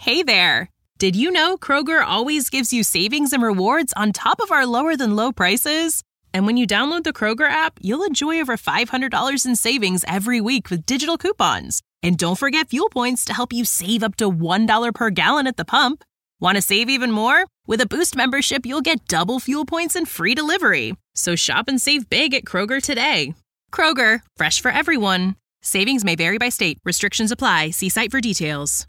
Hey there! Did you know Kroger always gives you savings and rewards on top of our lower-than-low prices? And when you download the Kroger app, you'll enjoy over $500 in savings every week with digital coupons. And don't forget fuel points to help you save up to $1 per gallon at the pump. Want to save even more? With a Boost membership, you'll get double fuel points and free delivery. So shop and save big at Kroger today. Kroger, fresh for everyone. Savings may vary by state. Restrictions apply. See site for details.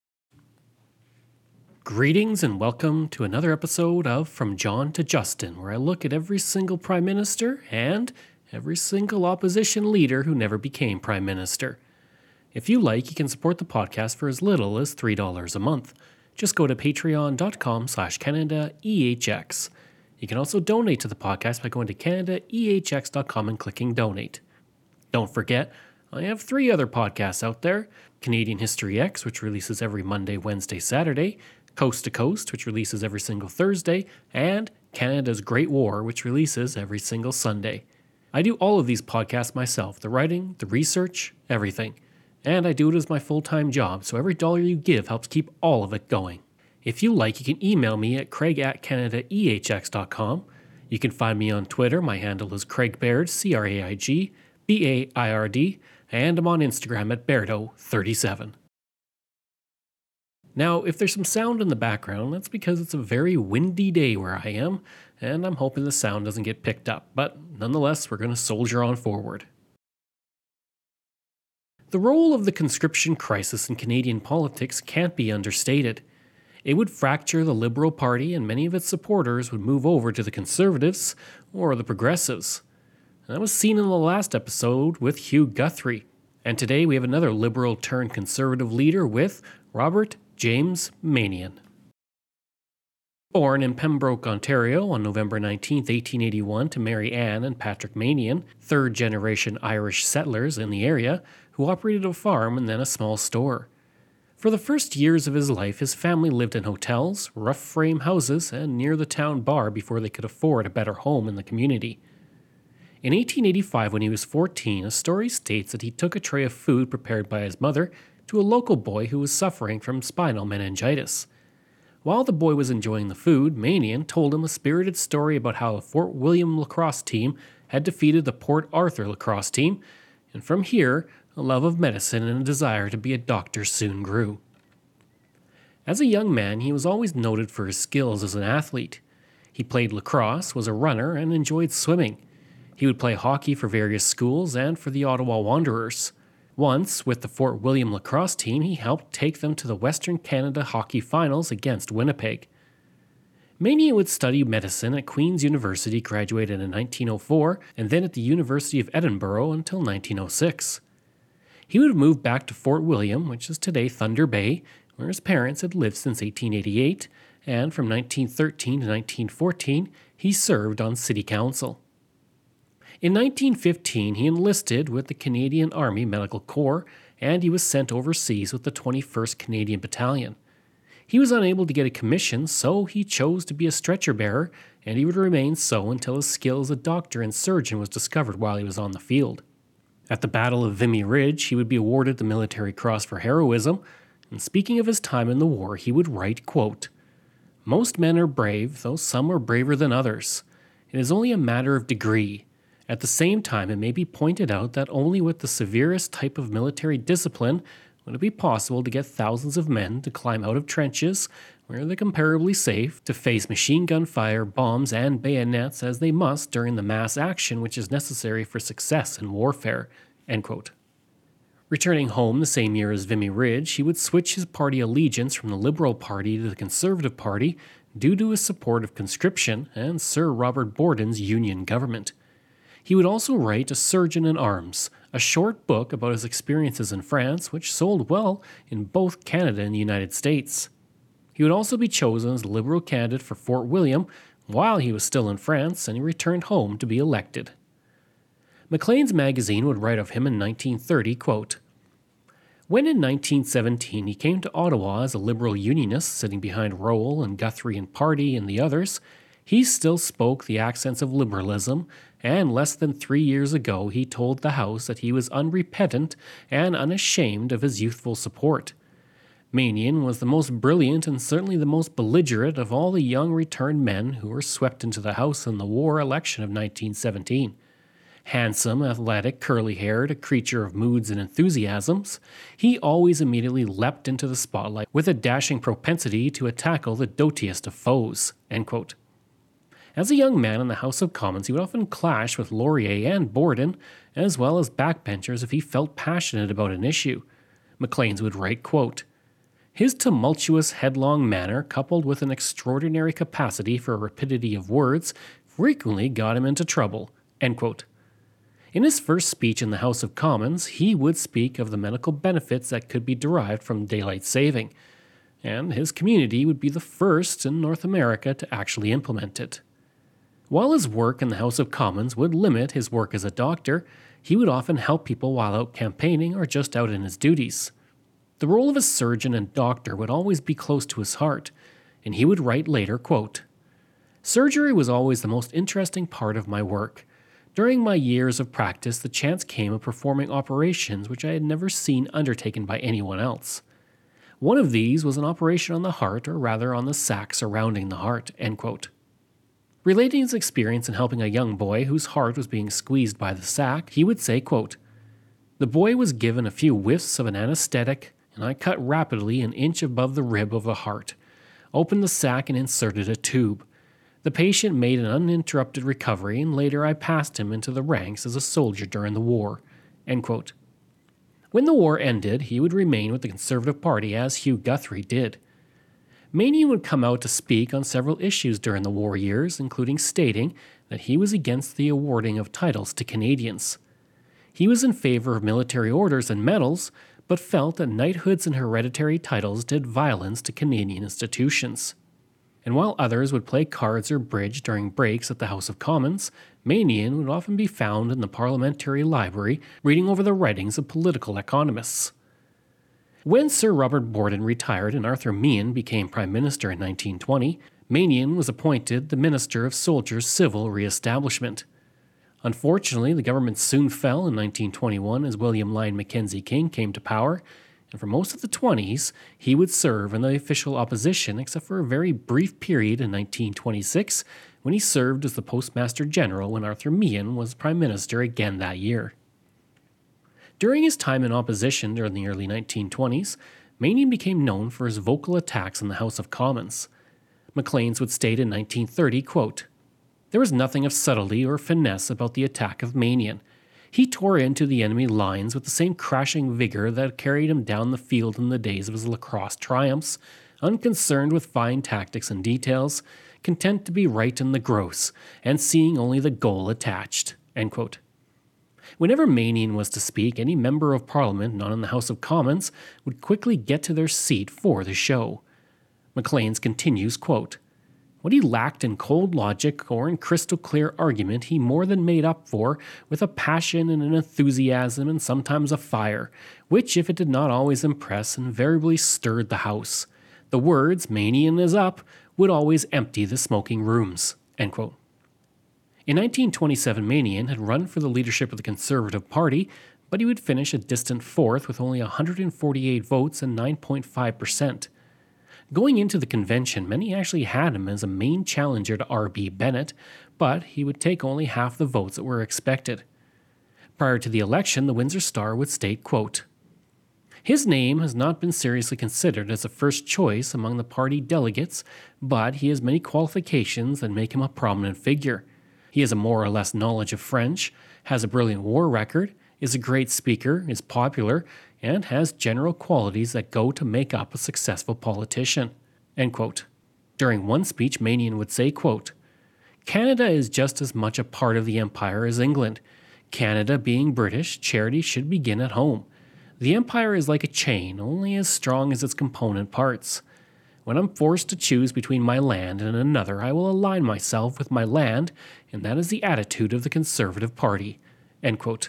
Greetings and welcome to another episode of From John to Justin, where I look at every single Prime Minister and every single opposition leader who never became Prime Minister. If you like, you can support the podcast for as little as $3 a month. Just go to patreon.com/CanadaEHX. You can also donate to the podcast by going to CanadaEHX.com and clicking donate. Don't forget, I have 3 other podcasts out there. Canadian History X, which releases every Monday, Wednesday, Saturday. Coast to Coast, which releases every single Thursday, and Canada's Great War, which releases every single Sunday. I do all of these podcasts myself, the writing, the research, everything. And I do it as my full-time job, so every dollar you give helps keep all of it going. If you like, you can email me at craig@canadaehx.com. You can find me on Twitter. My handle is Craig Baird, CraigBaird, and I'm on Instagram at Bairdo37. Now, if there's some sound in the background, that's because it's a very windy day where I am, and I'm hoping the sound doesn't get picked up, but nonetheless, we're going to soldier on forward. The role of the conscription crisis in Canadian politics can't be understated. It would fracture the Liberal Party, and many of its supporters would move over to the Conservatives or the Progressives. And that was seen in the last episode with Hugh Guthrie. And today we have another Liberal-turned-Conservative leader with Robert James Manion. Born in Pembroke, Ontario on November 19, 1881 to Mary Ann and Patrick Manion, third-generation Irish settlers in the area, who operated a farm and then a small store. For the first years of his life, his family lived in hotels, rough frame houses, and near the town bar before they could afford a better home in the community. In 1885, when he was 14, a story states that he took a tray of food prepared by his mother to a local boy who was suffering from spinal meningitis. While the boy was enjoying the food, Manion told him a spirited story about how a Fort William lacrosse team had defeated the Port Arthur lacrosse team, and from here, a love of medicine and a desire to be a doctor soon grew. As a young man, he was always noted for his skills as an athlete. He played lacrosse, was a runner, and enjoyed swimming. He would play hockey for various schools and for the Ottawa Wanderers. Once, with the Fort William lacrosse team, he helped take them to the Western Canada Hockey Finals against Winnipeg. Manion would study medicine at Queen's University, graduated in 1904, and then at the University of Edinburgh until 1906. He would move back to Fort William, which is today Thunder Bay, where his parents had lived since 1888, and from 1913 to 1914, he served on City Council. In 1915, he enlisted with the Canadian Army Medical Corps, and he was sent overseas with the 21st Canadian Battalion. He was unable to get a commission, so he chose to be a stretcher bearer, and he would remain so until his skill as a doctor and surgeon was discovered while he was on the field. At the Battle of Vimy Ridge, he would be awarded the Military Cross for heroism, and speaking of his time in the war, he would write, quote, "Most men are brave, though some are braver than others. It is only a matter of degree. At the same time, it may be pointed out that only with the severest type of military discipline would it be possible to get thousands of men to climb out of trenches, where they're comparably safe, to face machine gun fire, bombs, and bayonets as they must during the mass action which is necessary for success in warfare." End quote. Returning home the same year as Vimy Ridge, he would switch his party allegiance from the Liberal Party to the Conservative Party due to his support of conscription and Sir Robert Borden's Union government. He would also write A Surgeon in Arms, a short book about his experiences in France, which sold well in both Canada and the United States. He would also be chosen as the Liberal candidate for Fort William while he was still in France, and he returned home to be elected. Maclean's magazine would write of him in 1930, quote, "When in 1917 he came to Ottawa as a Liberal Unionist, sitting behind Rowell and Guthrie and Pardy and the others, he still spoke the accents of liberalism, and less than 3 years ago he told the House that he was unrepentant and unashamed of his youthful support. Manion was the most brilliant and certainly the most belligerent of all the young returned men who were swept into the House in the war election of 1917. Handsome, athletic, curly-haired, a creature of moods and enthusiasms, he always immediately leapt into the spotlight with a dashing propensity to tackle the doughtiest of foes." End quote. As a young man in the House of Commons, he would often clash with Laurier and Borden, as well as backbenchers if he felt passionate about an issue. Macleans would write, quote, "His tumultuous, headlong manner, coupled with an extraordinary capacity for rapidity of words, frequently got him into trouble." End quote. In his first speech in the House of Commons, he would speak of the medical benefits that could be derived from daylight saving, and his community would be the first in North America to actually implement it. While his work in the House of Commons would limit his work as a doctor, he would often help people while out campaigning or just out in his duties. The role of a surgeon and doctor would always be close to his heart, and he would write later, quote, "Surgery was always the most interesting part of my work. During my years of practice, the chance came of performing operations which I had never seen undertaken by anyone else. One of these was an operation on the heart, or rather on the sac surrounding the heart." End quote. Relating his experience in helping a young boy whose heart was being squeezed by the sac, he would say, quote, "The boy was given a few whiffs of an anesthetic, and I cut rapidly an inch above the rib of the heart, opened the sac and inserted a tube. The patient made an uninterrupted recovery, and later I passed him into the ranks as a soldier during the war." End quote. When the war ended, he would remain with the Conservative Party as Hugh Guthrie did. Manion would come out to speak on several issues during the war years, including stating that he was against the awarding of titles to Canadians. He was in favor of military orders and medals, but felt that knighthoods and hereditary titles did violence to Canadian institutions. And while others would play cards or bridge during breaks at the House of Commons, Manion would often be found in the parliamentary library reading over the writings of political economists. When Sir Robert Borden retired and Arthur Meighen became Prime Minister in 1920, Manion was appointed the Minister of Soldiers' Civil Re-establishment. Unfortunately, the government soon fell in 1921 as William Lyon Mackenzie King came to power, and for most of the 20s, he would serve in the official opposition except for a very brief period in 1926 when he served as the Postmaster General when Arthur Meighen was Prime Minister again that year. During his time in opposition during the early 1920s, Manion became known for his vocal attacks in the House of Commons. Macleans would state in 1930, quote, "There was nothing of subtlety or finesse about the attack of Manion. He tore into the enemy lines with the same crashing vigor that carried him down the field in the days of his lacrosse triumphs, unconcerned with fine tactics and details, content to be right in the gross, and seeing only the goal attached." End quote. Whenever Manion was to speak, any member of Parliament not in the House of Commons would quickly get to their seat for the show. Macleans continues, quote, "What he lacked in cold logic or in crystal clear argument he more than made up for with a passion and an enthusiasm and sometimes a fire, which, if it did not always impress, invariably stirred the House. The words, 'Manion is up,' would always empty the smoking rooms." End quote. In 1927, Manion had run for the leadership of the Conservative Party, but he would finish a distant fourth with only 148 votes and 9.5%. Going into the convention, many actually had him as a main challenger to R.B. Bennett, but he would take only half the votes that were expected. Prior to the election, the Windsor Star would state, quote, "His name has not been seriously considered as a first choice among the party delegates, but he has many qualifications that make him a prominent figure. He has a more or less knowledge of French, has a brilliant war record, is a great speaker, is popular, and has general qualities that go to make up a successful politician." End quote. During one speech, Manion would say, quote, "Canada is just as much a part of the empire as England. Canada being British, charity should begin at home. The empire is like a chain, only as strong as its component parts. When I'm forced to choose between my land and another, I will align myself with my land, and that is the attitude of the Conservative Party." End quote.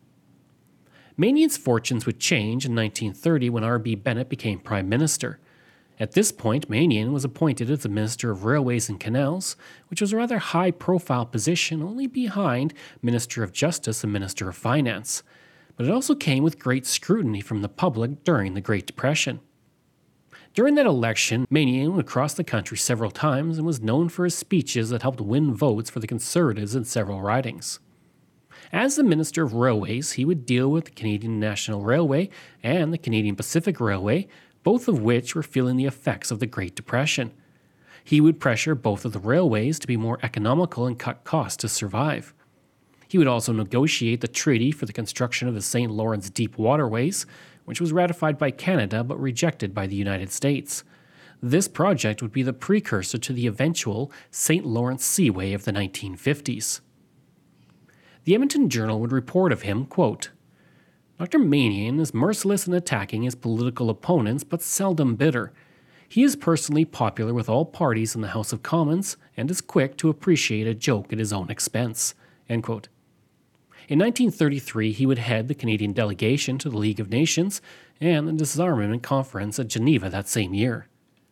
Manion's fortunes would change in 1930 when R.B. Bennett became Prime Minister. At this point, Manion was appointed as the Minister of Railways and Canals, which was a rather high-profile position only behind Minister of Justice and Minister of Finance. But it also came with great scrutiny from the public during the Great Depression. During that election, Manion would cross the country several times and was known for his speeches that helped win votes for the Conservatives in several ridings. As the Minister of Railways, he would deal with the Canadian National Railway and the Canadian Pacific Railway, both of which were feeling the effects of the Great Depression. He would pressure both of the railways to be more economical and cut costs to survive. He would also negotiate the treaty for the construction of the St. Lawrence Deep Waterways, which was ratified by Canada but rejected by the United States. This project would be the precursor to the eventual St. Lawrence Seaway of the 1950s. The Edmonton Journal would report of him, quote, Dr. Manion is merciless in attacking his political opponents but seldom bitter. He is personally popular with all parties in the House of Commons and is quick to appreciate a joke at his own expense. End quote. In 1933, he would head the Canadian delegation to the League of Nations and the Disarmament Conference at Geneva that same year.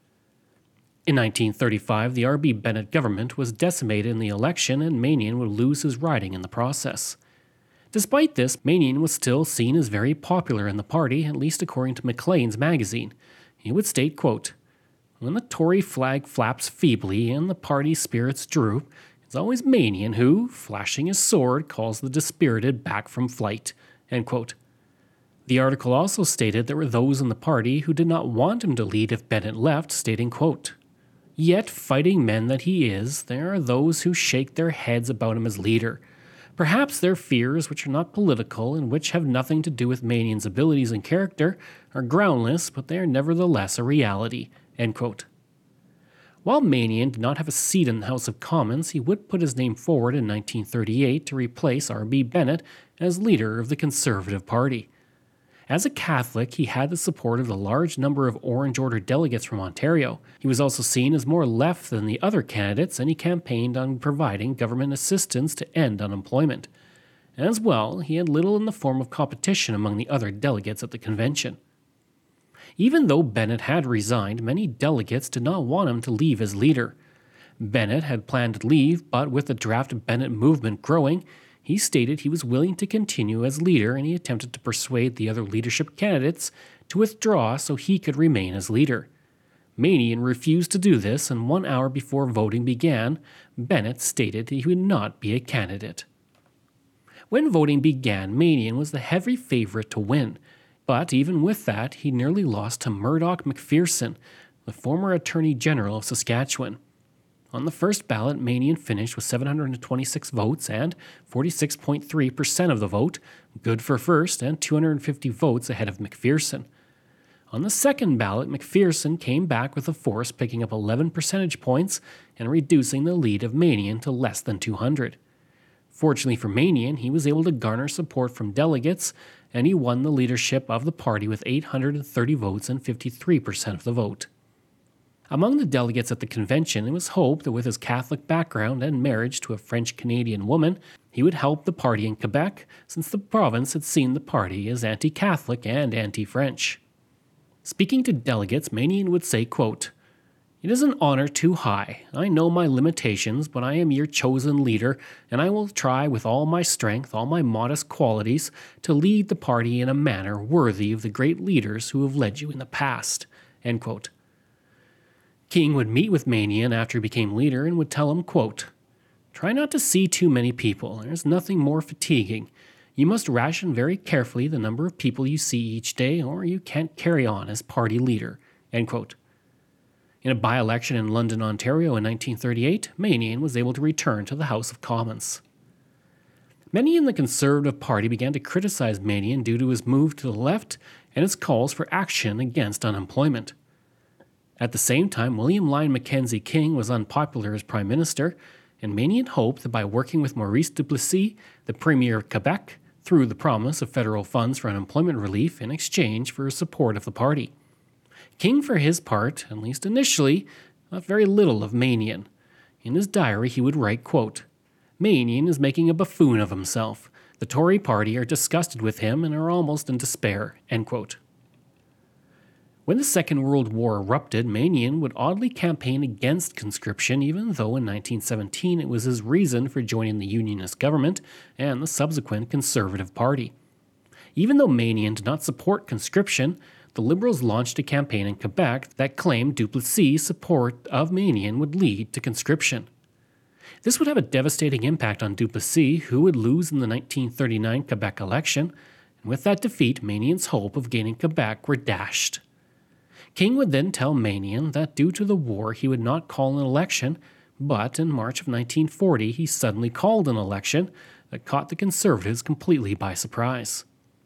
In 1935, the R.B. Bennett government was decimated in the election and Manion would lose his riding in the process. Despite this, Manion was still seen as very popular in the party, at least according to Maclean's magazine. He would state, quote, When the Tory flag flaps feebly and the party's spirits droop, it's always Manion who, flashing his sword, calls the dispirited back from flight. End quote. The article also stated there were those in the party who did not want him to lead if Bennett left, stating, quote, Yet, fighting men that he is, there are those who shake their heads about him as leader. Perhaps their fears, which are not political and which have nothing to do with Manion's abilities and character, are groundless, but they are nevertheless a reality. End quote. While Manion did not have a seat in the House of Commons, he would put his name forward in 1938 to replace R.B. Bennett as leader of the Conservative Party. As a Catholic, he had the support of a large number of Orange Order delegates from Ontario. He was also seen as more left than the other candidates, and he campaigned on providing government assistance to end unemployment. As well, he had little in the form of competition among the other delegates at the convention. Even though Bennett had resigned, many delegates did not want him to leave as leader. Bennett had planned to leave, but with the Draft Bennett movement growing, he stated he was willing to continue as leader and he attempted to persuade the other leadership candidates to withdraw so he could remain as leader. Manion refused to do this, and 1 hour before voting began, Bennett stated he would not be a candidate. When voting began, Manion was the heavy favorite to win. But even with that, he nearly lost to Murdoch McPherson, the former Attorney General of Saskatchewan. On the first ballot, Manion finished with 726 votes and 46.3% of the vote, good for first, and 250 votes ahead of McPherson. On the second ballot, McPherson came back with a force, picking up 11 percentage points and reducing the lead of Manion to less than 200. Fortunately for Manion, he was able to garner support from delegates, and he won the leadership of the party with 830 votes and 53% of the vote. Among the delegates at the convention, it was hoped that with his Catholic background and marriage to a French-Canadian woman, he would help the party in Quebec, since the province had seen the party as anti-Catholic and anti-French. Speaking to delegates, Manion would say, quote, It is an honor too high. I know my limitations, but I am your chosen leader, and I will try with all my strength, all my modest qualities, to lead the party in a manner worthy of the great leaders who have led you in the past. End quote. King would meet with Manion after he became leader and would tell him, quote, Try not to see too many people. There's nothing more fatiguing. You must ration very carefully the number of people you see each day, or you can't carry on as party leader. End quote. In a by-election in London, Ontario in 1938, Manion was able to return to the House of Commons. Many in the Conservative Party began to criticize Manion due to his move to the left and his calls for action against unemployment. At the same time, William Lyon Mackenzie King was unpopular as Prime Minister, and Manion hoped that by working with Maurice Duplessis, the Premier of Quebec, through the promise of federal funds for unemployment relief in exchange for his support of the party. King, for his part, at least initially, thought very little of Manion. In his diary, he would write, quote, Manion is making a buffoon of himself. The Tory party are disgusted with him and are almost in despair. End quote. When the Second World War erupted, Manion would oddly campaign against conscription, even though in 1917 it was his reason for joining the Unionist government and the subsequent Conservative Party. Even though Manion did not support conscription, the Liberals launched a campaign in Quebec that claimed Duplessis' support of Maignan would lead to conscription. This would have a devastating impact on Duplessis, who would lose in the 1939 Quebec election, and with that defeat, Magnan's hope of gaining Quebec were dashed. King would then tell Maignan that due to the war he would not call an election, but in March of 1940 he suddenly called an election that caught the Conservatives completely by surprise.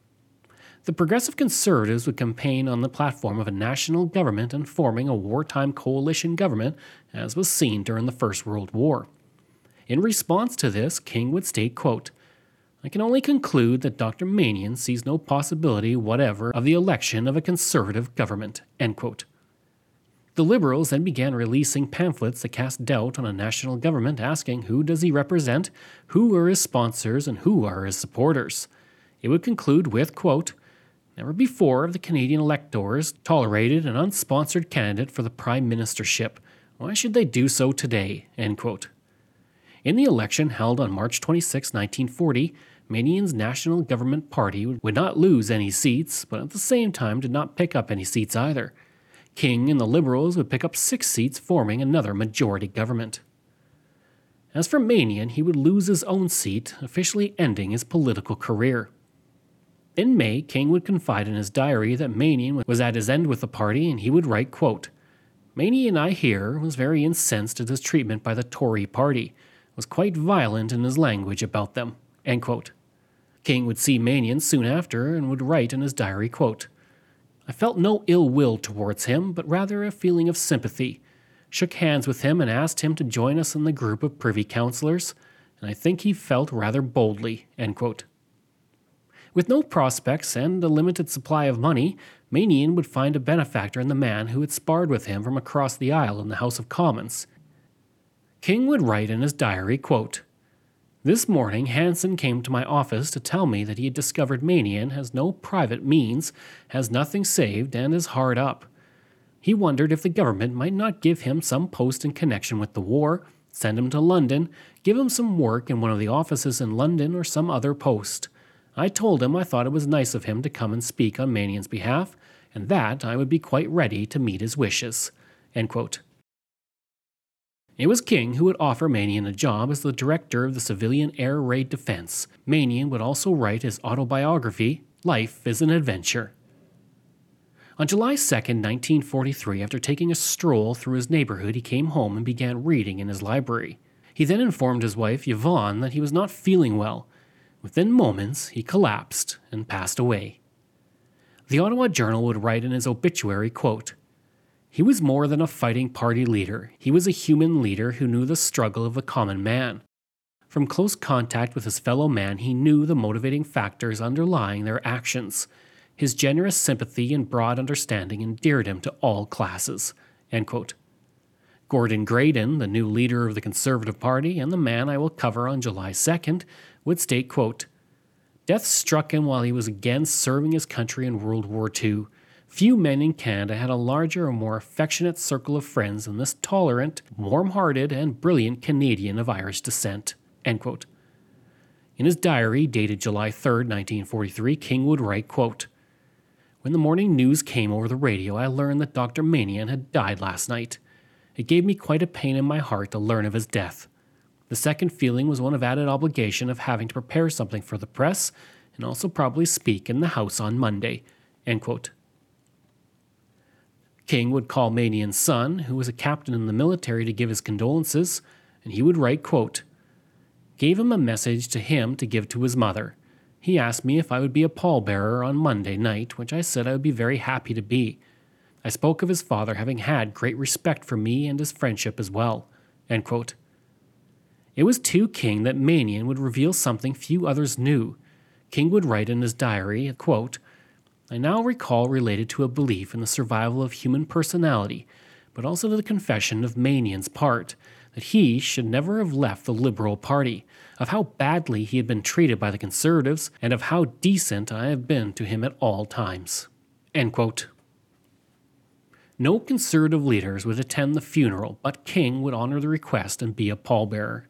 The Progressive Conservatives would campaign on the platform of a national government and forming a wartime coalition government, as was seen during the First World War. In response to this, King would state, quote, "I can only conclude that Dr. Maignan sees no possibility whatever of the election of a Conservative government." End quote. The Liberals then began releasing pamphlets that cast doubt on a national government, asking who does he represent, who are his sponsors, and who are his supporters. It would conclude with, quote, "Never before have the Canadian electors tolerated an unsponsored candidate for the prime ministership. Why should they do so today?" End quote. In the election held on March 26, 1940, Magnan's National Government Party would not lose any seats, but at the same time did not pick up any seats either. King and the Liberals would pick up 6 seats, forming another majority government. As for Maignan, he would lose his own seat, officially ending his political career. In May, King would confide in his diary that Maignan was at his end with the party, and he would write, quote, "Maignan, I hear, was very incensed at his treatment by the Tory party, was quite violent in his language about them." End quote. King would see Maignan soon after and would write in his diary, quote, "I felt no ill will towards him, but rather a feeling of sympathy. Shook hands with him and asked him to join us in the group of privy councillors, and I think he felt rather boldly." End quote. With no prospects and a limited supply of money, Maignan would find a benefactor in the man who had sparred with him from across the aisle in the House of Commons. King would write in his diary, quote, "This morning Hanson came to my office to tell me that he had discovered Maignan has no private means, has nothing saved, and is hard up. He wondered if the government might not give him some post in connection with the war, send him to London, give him some work in one of the offices in London or some other post. I told him I thought it was nice of him to come and speak on Magnan's behalf, and that I would be quite ready to meet his wishes." End quote. It was King who would offer Maignan a job as the director of the Civilian Air Raid Defense. Maignan would also write his autobiography, Life is an Adventure. On July 2, 1943, after taking a stroll through his neighborhood, he came home and began reading in his library. He then informed his wife, Yvonne, that he was not feeling well. Within moments, he collapsed and passed away. The Ottawa Journal would write in his obituary, quote, "He was more than a fighting party leader. He was a human leader who knew the struggle of the common man. From close contact with his fellow man, he knew the motivating factors underlying their actions. His generous sympathy and broad understanding endeared him to all classes." End quote. Gordon Graydon, the new leader of the Conservative Party and the man I will cover on July 2nd, would state, quote, "Death struck him while he was again serving his country in World War II. Few men in Canada had a larger or more affectionate circle of friends than this tolerant, warm-hearted, and brilliant Canadian of Irish descent." End quote. In his diary, dated July 3, 1943, King would write, quote, "When the morning news came over the radio, I learned that Dr. Maignan had died last night. It gave me quite a pain in my heart to learn of his death. The second feeling was one of added obligation of having to prepare something for the press and also probably speak in the House on Monday." End quote. King would call Magnan's son, who was a captain in the military, to give his condolences, and he would write, quote, "Gave him a message to him to give to his mother. He asked me if I would be a pallbearer on Monday night, which I said I would be very happy to be. I spoke of his father having had great respect for me and his friendship as well." End quote. It was to King that Maignan would reveal something few others knew. King would write in his diary, quote, "I now recall related to a belief in the survival of human personality, but also to the confession of Magnan's part, that he should never have left the Liberal Party, of how badly he had been treated by the Conservatives, and of how decent I have been to him at all times." End quote. No Conservative leaders would attend the funeral, but King would honor the request and be a pallbearer.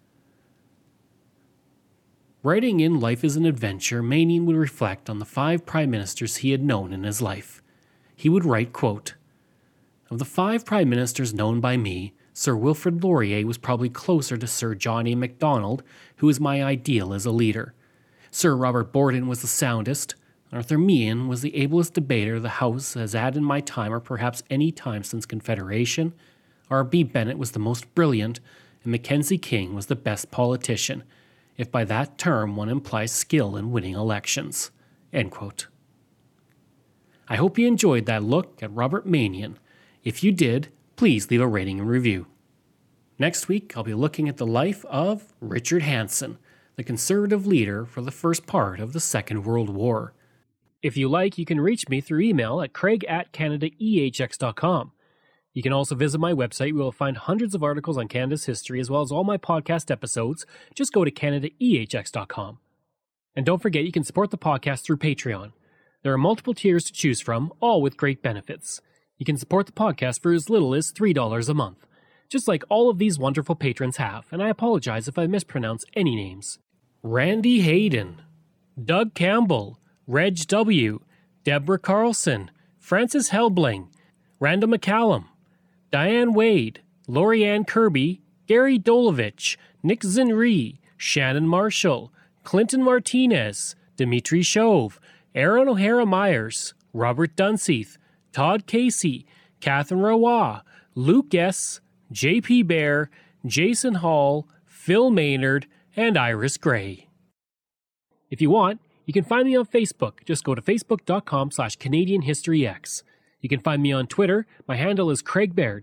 Writing in Life is an Adventure, Maignan would reflect on the 5 prime ministers he had known in his life. he would write, quote, "Of the 5 prime ministers known by me, Sir Wilfrid Laurier was probably closer to Sir John A. Macdonald, who is my ideal as a leader. Sir Robert Borden was the soundest. Arthur Meehan was the ablest debater the House has had in my time or perhaps any time since Confederation. R.B. Bennett was the most brilliant, and Mackenzie King was the best politician, if by that term one implies skill in winning elections." End quote. I hope you enjoyed that look at Robert Manion. If you did, please leave a rating and review. Next week, I'll be looking at the life of Richard Hanson, the Conservative leader for the first part of the Second World War. If you like, you can reach me through email at craig@canadaehx.com. You can also visit my website where you'll find hundreds of articles on Canada's history as well as all my podcast episodes. Just go to canadaehx.com. And don't forget, you can support the podcast through Patreon. There are multiple tiers to choose from, all with great benefits. You can support the podcast for as little as $3 a month, just like all of these wonderful patrons have, and I apologize if I mispronounce any names. Randy Hayden, Doug Campbell, Reg W., Deborah Carlson, Francis Helbling, Randall McCallum, Diane Wade, Lorianne Kirby, Gary Dolovich, Nick Zinri, Shannon Marshall, Clinton Martinez, Dimitri Chauve, Aaron O'Hara Myers, Robert Dunseith, Todd Casey, Catherine Roy, Luke S., J.P. Bear, Jason Hall, Phil Maynard, and Iris Gray. If you want, you can find me on Facebook. Just go to facebook.com/CanadianHistoryX. You can find me on Twitter. My handle is Craig Baird,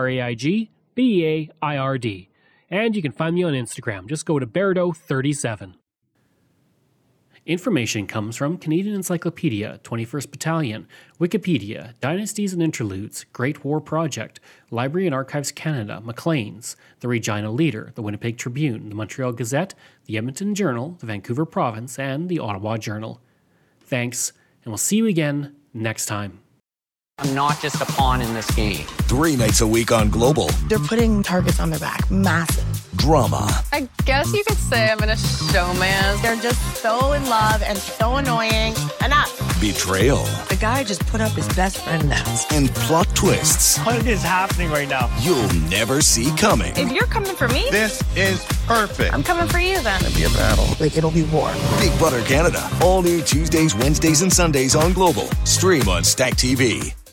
CraigBeard. And you can find me on Instagram. Just go to Bairdo37. Information comes from Canadian Encyclopedia, 21st Battalion, Wikipedia, Dynasties and Interludes, Great War Project, Library and Archives Canada, Maclean's, the Regina Leader, the Winnipeg Tribune, the Montreal Gazette, the Edmonton Journal, the Vancouver Province, and the Ottawa Journal. Thanks, and we'll see you again next time. I'm not just a pawn in this game. 3 nights a week on Global. They're putting targets on their back. Massive. Drama. I guess you could say I'm in a showman. They're just so in love and so annoying. Enough. Betrayal. The guy just put up his best friend now. And plot twists. What is happening right now? You'll never see coming. If you're coming for me, This is perfect. I'm coming for you then. It'll be a battle. Like, it'll be war. Big Brother Canada. All new Tuesdays, Wednesdays, and Sundays on Global. Stream on Stack TV.